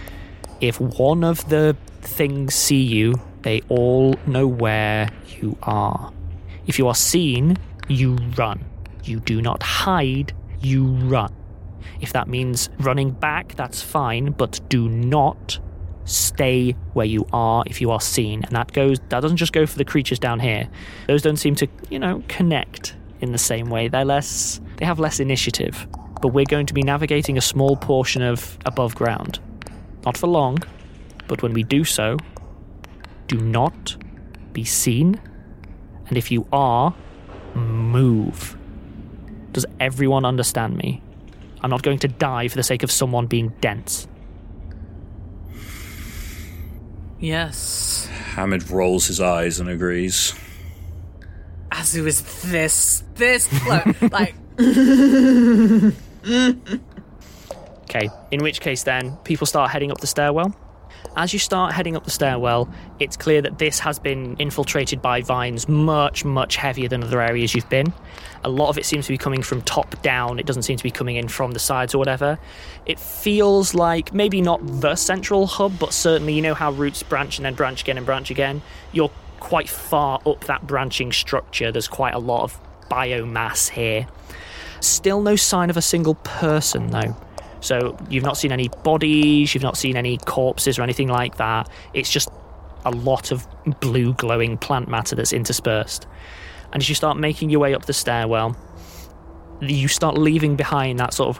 If one of the things see you, they all know where you are. If you are seen, you run. You do not hide, you run. If that means running back, that's fine, but do not stay where you are if you are seen. And that goes that doesn't just go for the creatures down here. Those don't seem to, you know, connect in the same way. They're less they have less initiative. But we're going to be navigating a small portion of above ground. Not for long, but when we do so, do not be seen. And if you are, move. Does everyone understand me? I'm not going to die for the sake of someone being dense. Yes. Hamid rolls his eyes and agrees. Azu is this, this close. Like. Okay, in which case then, people start heading up the stairwell. As you start heading up the stairwell, it's clear that this has been infiltrated by vines much, much heavier than other areas you've been. A lot of it seems to be coming from top down. It doesn't seem to be coming in from the sides or whatever. It feels like maybe not the central hub, but certainly, you know how roots branch and then branch again and branch again? You're quite far up that branching structure. There's quite a lot of biomass here. Still no sign of a single person, though. So you've not seen any bodies, you've not seen any corpses or anything like that. It's just a lot of blue glowing plant matter that's interspersed. And as you start making your way up the stairwell, you start leaving behind that sort of...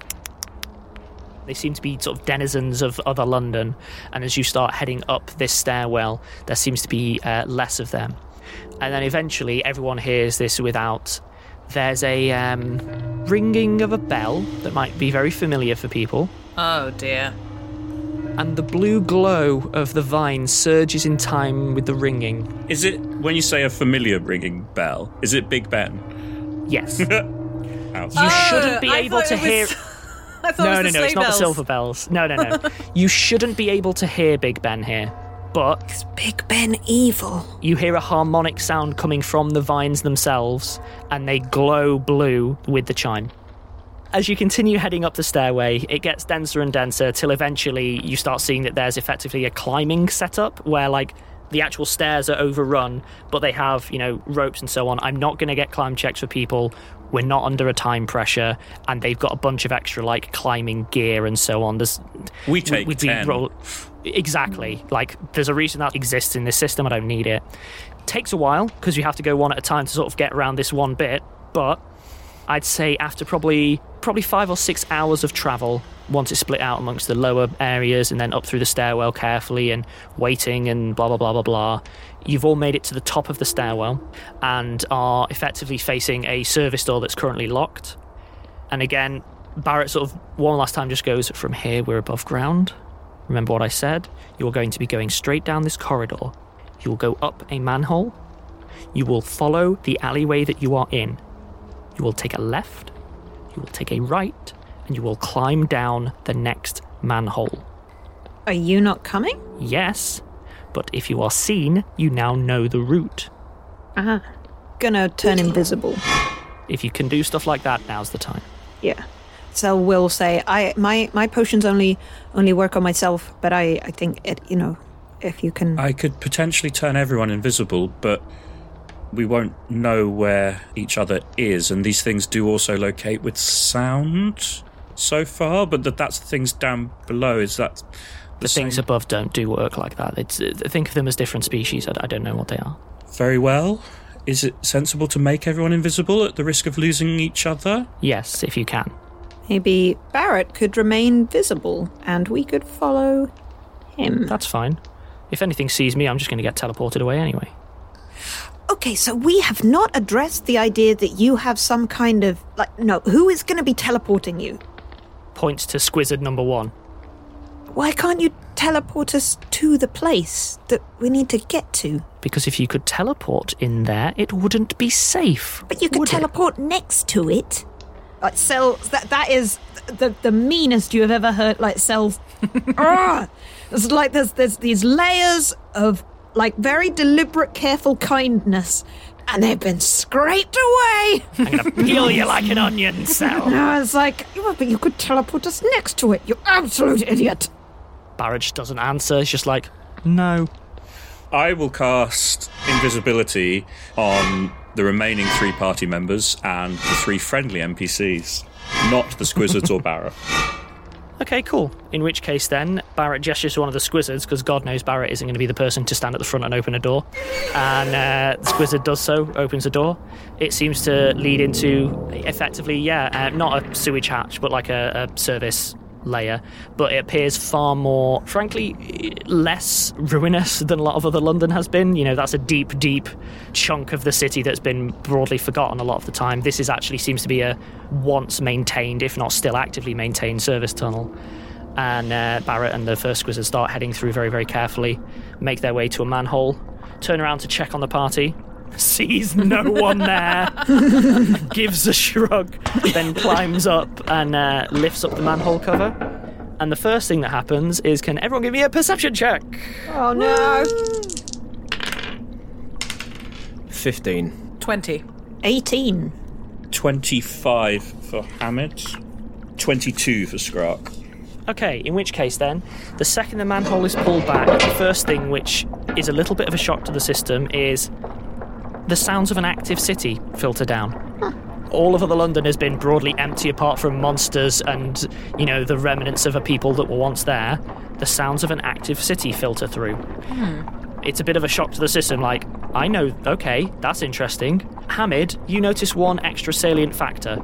They seem to be sort of denizens of Other London. And as you start heading up this stairwell, there seems to be uh, less of them. And then eventually everyone hears this without... There's a um, ringing of a bell that might be very familiar for people. Oh dear. And the blue glow of the vine surges in time with the ringing. Is it, when you say a familiar ringing bell, is it Big Ben? Yes. You Oh, shouldn't be I able thought to it was- hear... I thought no, it was no, the no, it's sleigh not the bells. silver bells. No, no, no. You shouldn't be able to hear Big Ben here. But Is Big Ben evil? you hear a harmonic sound coming from the vines themselves, and they glow blue with the chime. As you continue heading up the stairway, it gets denser and denser till eventually you start seeing that there's effectively a climbing setup where, like, the actual stairs are overrun, but they have, you know, ropes and so on. I'm not going to get climb checks for people. We're not under a time pressure, and they've got a bunch of extra, like, climbing gear and so on. There's, We take we'd be ten. roll- Exactly. Like, there's a reason that exists in this system. I don't need it. Takes a while, because you have to go one at a time to sort of get around this one bit, but I'd say after probably probably five or six hours of travel, once it's split out amongst the lower areas and then up through the stairwell carefully and waiting and blah, blah, blah, blah, blah, you've all made it to the top of the stairwell and are effectively facing a service door that's currently locked. And again, Barrett sort of one last time just goes, from here we're above ground. Remember what I said? You're going to be going straight down this corridor. You will go up a manhole. You will follow the alleyway that you are in. You will take a left, you will take a right, and you will climb down the next manhole. Are you not coming? Yes, but if you are seen, you now know the route. Ah. Gonna turn invisible. If you can do stuff like that, now's the time. Yeah. Cell will say, I my, my potions only only work on myself, but I, I think, it you know, if you can... I could potentially turn everyone invisible, but we won't know where each other is, and these things do also locate with sound so far, but that that's the things down below. Is that the, the things above don't do work like that. It's uh, think of them as different species. I, I don't know what they are. Very well. Is it sensible to make everyone invisible at the risk of losing each other? Yes, if you can. Maybe Barrett could remain visible, and we could follow him. That's fine. If anything sees me, I'm just going to get teleported away anyway. Okay, so we have not addressed the idea that you have some kind of... like, no, who is going to be teleporting you? Points to Squizzard number one. Why can't you teleport us to the place that we need to get to? Because if you could teleport in there, it wouldn't be safe. But you could teleport it? Next to it. Like, Cell, that that is the the meanest you have ever heard. Like, Cell... ah! It's like there's there's these layers of, like, very deliberate, careful kindness, and they've been scraped away. I'm going to peel you like an onion, Cell. No, it's like, yeah, but you could teleport us next to it, you absolute idiot. Barrett just doesn't answer. It's just like, no. I will cast invisibility on the remaining three party members and the three friendly N P Cs, not the Squizzards or Barrett. Okay, cool. In which case then, Barrett gestures to one of the Squizzards, because God knows Barrett isn't going to be the person to stand at the front and open a door. And uh, the Squizzard does so, opens a door. It seems to lead into, effectively, yeah, uh, not a sewage hatch, but like a, a service layer. But it appears far more, frankly, less ruinous than a lot of other London has been. You know, that's a deep, deep chunk of the city that's been broadly forgotten a lot of the time. This is actually seems to be a once maintained, if not still actively maintained, service tunnel. And uh, Barrett and the first Squizzard start heading through very, very carefully, make their way to a manhole, turn around to check on the party, sees no one there, gives a shrug, then climbs up and uh, lifts up the manhole cover. And the first thing that happens is, can everyone give me a perception check? Oh no! fifteen. twenty. eighteen. twenty-five for Hamid. twenty-two for Skrark. Okay, in which case then, the second the manhole is pulled back, the first thing which is a little bit of a shock to the system is the sounds of an active city filter down. Huh. All of other London has been broadly empty apart from monsters and, you know, the remnants of a people that were once there. The sounds of an active city filter through. Hmm. It's a bit of a shock to the system, like, I know, okay, that's interesting. Hamid, you notice one extra salient factor.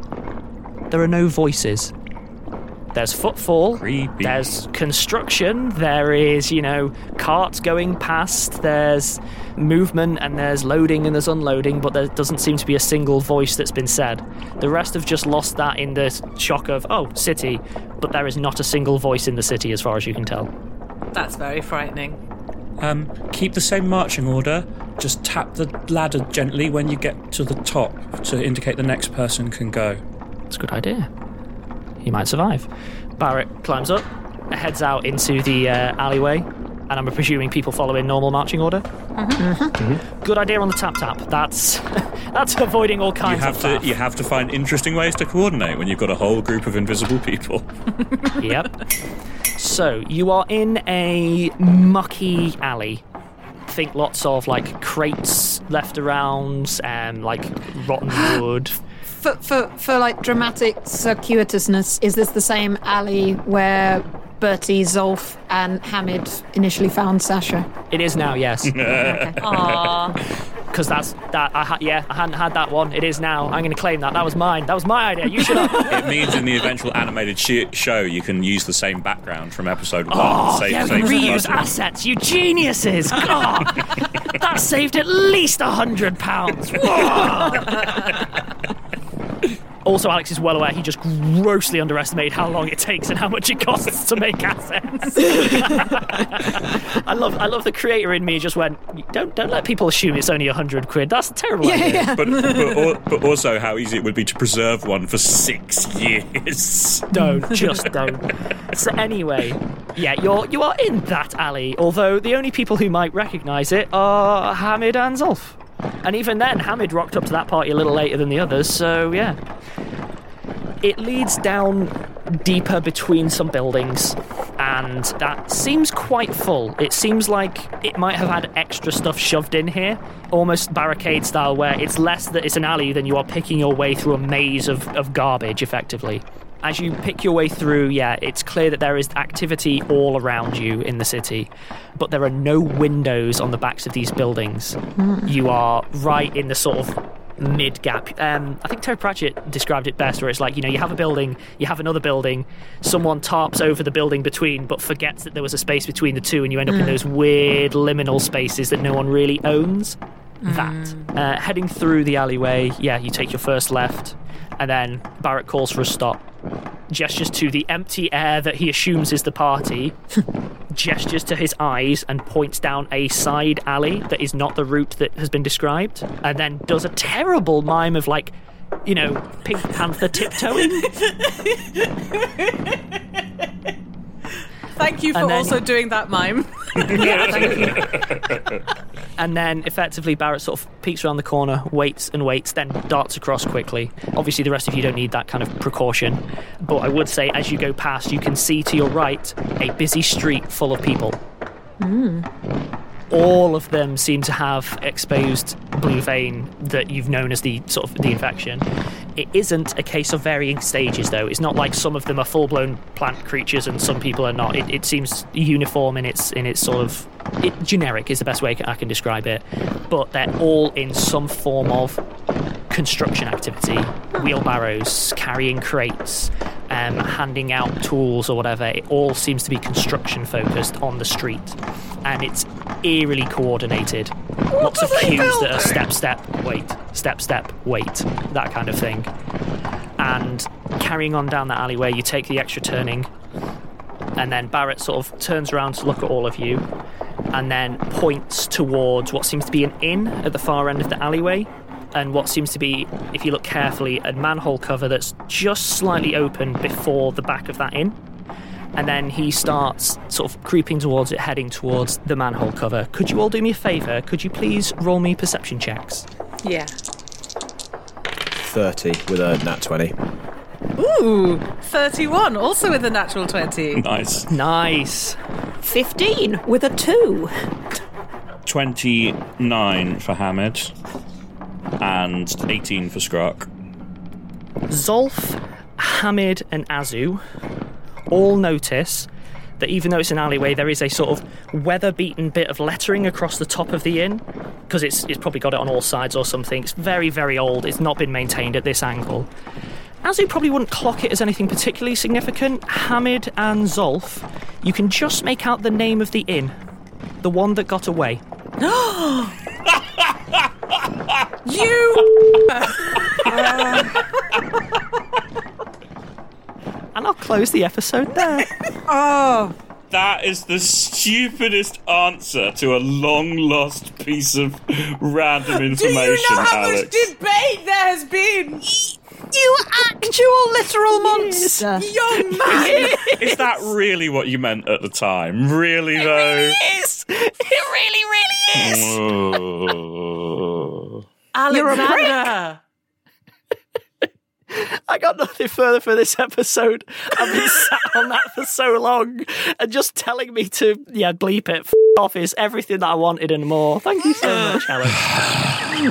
There are no voices. There's footfall, Creepy. There's construction, there is, you know, carts going past, there's movement and there's loading and there's unloading, but there doesn't seem to be a single voice that's been said. The rest have just lost that in the shock of, oh, city, but there is not a single voice in the city as far as you can tell. That's very frightening. Um, keep the same marching order, just tap the ladder gently when you get to the top to indicate the next person can go. That's a good idea. He might survive. Barrett climbs up, heads out into the uh, alleyway, and I'm presuming people follow in normal marching order. Mm-hmm. Mm-hmm. Good idea on the tap tap. That's that's avoiding all kinds you have of to faff. You have to find interesting ways to coordinate when you've got a whole group of invisible people. Yep. So you are in a mucky alley. Think lots of like crates left around, and like rotten wood. For, for, for like dramatic circuitousness, is this the same alley where Bertie, Zolf and Hamid initially found Sasha? It is now, yes. Okay. Aww. Because that's that. I ha- yeah, I hadn't had that one. It is now. I'm going to claim that. That was mine. That was my idea. You should have. It means in the eventual animated sh- show you can use the same background from episode one. Oh, save, yeah, save we can reuse some assets. You geniuses! God, that saved at least a hundred pounds. Also, Alex is well aware he just grossly underestimated how long it takes and how much it costs to make assets. I love, I love the creator in me just went, don't, don't let people assume it's only a hundred quid. That's a terrible Yeah, idea. yeah. But, but, but also how easy it would be to preserve one for six years. Don't, just don't. So anyway, yeah, you're you are in that alley. Although the only people who might recognise it are Hamid and Zulf. And even then, Hamid rocked up to that party a little later than the others, so yeah. It leads down deeper between some buildings, and that seems quite full. It seems like it might have had extra stuff shoved in here, almost barricade style, where it's less that it's an alley than you are picking your way through a maze of, of garbage, effectively. As you pick your way through, yeah, it's clear that there is activity all around you in the city, but there are no windows on the backs of these buildings. Mm. You are right in the sort of mid-gap. Um, I think Terry Pratchett described it best, where it's like, you know, you have a building, you have another building, someone tarps over the building between, but forgets that there was a space between the two, and you end up mm. in those weird liminal spaces that no one really owns. Mm. That. Uh, heading through the alleyway, yeah, you take your first left, and then Barrett calls for a stop. Gestures to the empty air that he assumes is the party, gestures to his eyes and points down a side alley that is not the route that has been described, and then does a terrible mime of, like, you know, Pink Panther tiptoeing. Thank you for then, also doing that mime. Yeah, thank you. And then, effectively, Barrett sort of peeks around the corner, waits and waits, then darts across quickly. Obviously, the rest of you don't need that kind of precaution. But I would say, as you go past, you can see to your right a busy street full of people. Mm. All of them seem to have exposed blue vein that you've known as the sort of the infection. It isn't a case of varying stages, though. It's not like some of them are full-blown plant creatures and some people are not. It, it seems uniform in its in its sort of it, generic is the best way I can describe it. But they're all in some form of construction activity, wheelbarrows, carrying crates, um, handing out tools or whatever. It all seems to be construction focused on the street, and it's eerily coordinated. What Lots of are they cues that are building? step, step, wait, step, step, wait, that kind of thing. And carrying on down that alleyway, you take the extra turning, and then Barrett sort of turns around to look at all of you, and then points towards what seems to be an inn at the far end of the alleyway, and what seems to be, if you look carefully, a manhole cover that's just slightly open before the back of that inn. And then he starts sort of creeping towards it, heading towards the manhole cover. Could you all do me a favour? Could you please roll me perception checks? Yeah. thirty with a nat twenty. Ooh, thirty-one, also with a natural twenty. Nice. Nice. fifteen with a two. twenty-nine for Hamid. And eighteen for Skrark. Zulf, Hamid and Azu all notice that even though it's an alleyway, there is a sort of weather-beaten bit of lettering across the top of the inn, because it's, it's probably got it on all sides or something. It's very, very old. It's not been maintained at this angle. Azu probably wouldn't clock it as anything particularly significant. Hamid and Zulf, you can just make out the name of the inn. The one that got away. You... uh... And I'll close the episode there. Oh. That is the stupidest answer to a long-lost piece of random information, Do you know how Alex. much debate there has been? You actual literal monster. Young man. Is that really what you meant at the time? Really, though? It is. It really, really is. Oh. Alexander. I got nothing further for this episode. I've been sat on that for so long, and just telling me to, yeah, bleep it, f*** off is everything that I wanted and more. Thank you so much, Helen.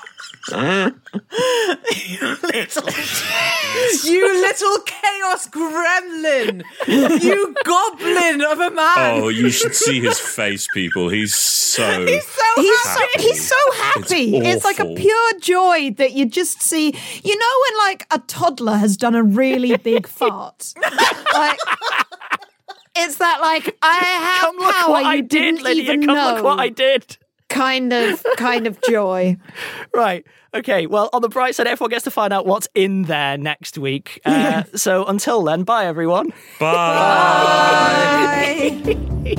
you little, you little chaos gremlin, you goblin of a man. Oh, you should see his face, people. He's so he's so he's happy. So, he's so happy. It's It's like a awful. pure joy that you just see. You know when like a toddler has done a really big fart. Like it's that like I have Come look power what you I didn't did, Lydia. even Come know. look what I did. kind of kind of joy. Right. Okay. Well, on the bright side, everyone gets to find out what's in there next week. Uh, so until then, bye, everyone. Bye. Bye.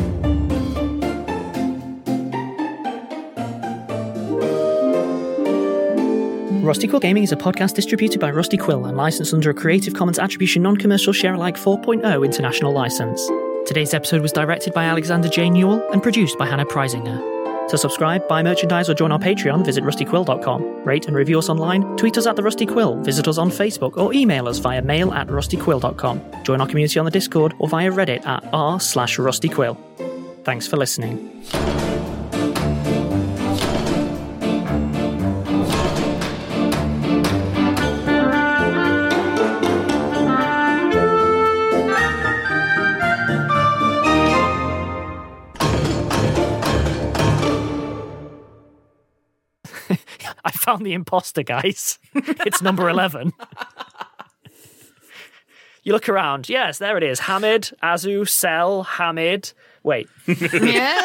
Rusty Quill Gaming is a podcast distributed by Rusty Quill and licensed under a Creative Commons Attribution Non-Commercial Share-alike four point oh international license. Today's episode was directed by Alexander J. Newell and produced by Hannah Preisinger. To subscribe, buy merchandise, or join our Patreon, visit rusty quill dot com. Rate and review us online, tweet us at The Rusty Quill, visit us on Facebook, or email us via mail at rusty quill dot com. Join our community on the Discord or via Reddit at r slash rustyquill. Thanks for listening. I found the imposter, guys. It's number eleven. You look around. Yes, there it is. Hamid, Azu, Sel, Hamid. Wait. Yeah.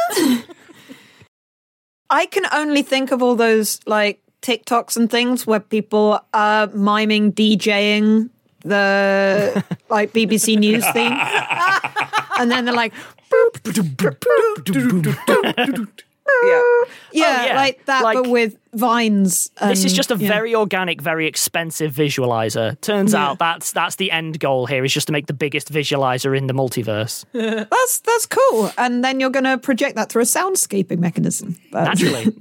I can only think of all those like TikToks and things where people are miming DJing the like B B C News theme. And then they're like Yeah. Yeah, Oh, yeah. like that, Like- but with vines. And, This is just a yeah. very organic, very expensive visualizer. Turns Yeah. out that's that's the end goal here, is just to make the biggest visualizer in the multiverse. That's that's cool, and then you're going to project that through a soundscaping mechanism. But- Naturally.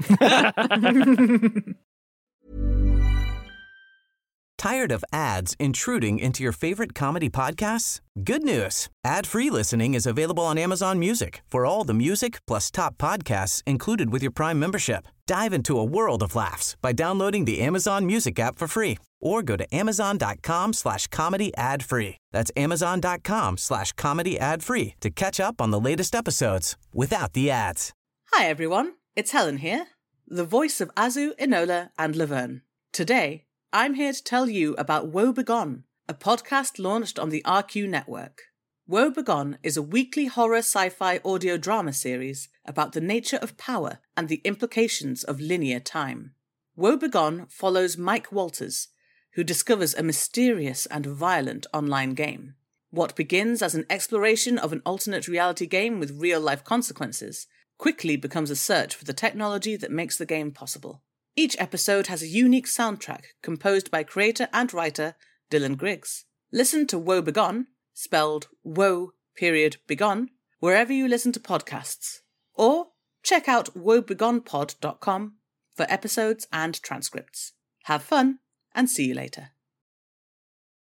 Tired of ads intruding into your favorite comedy podcasts? Good news. Ad-free listening is available on Amazon Music for all the music plus top podcasts included with your Prime membership. Dive into a world of laughs by downloading the Amazon Music app for free or go to amazon.com slash comedy ad free. That's amazon.com slash comedy ad free to catch up on the latest episodes without the ads. Hi everyone, it's Helen here, the voice of Azu, Enola and Laverne. Today, I'm here to tell you about Woe Begone, a podcast launched on the R Q network. Woe Begone is a weekly horror sci-fi audio drama series about the nature of power and the implications of linear time. Woe Begone follows Mike Walters, who discovers a mysterious and violent online game. What begins as an exploration of an alternate reality game with real-life consequences quickly becomes a search for the technology that makes the game possible. Each episode has a unique soundtrack composed by creator and writer Dylan Griggs. Listen to Woe Begone, spelled Woe period Begone, wherever you listen to podcasts. Or check out woe begone pod dot com for episodes and transcripts. Have fun, and see you later.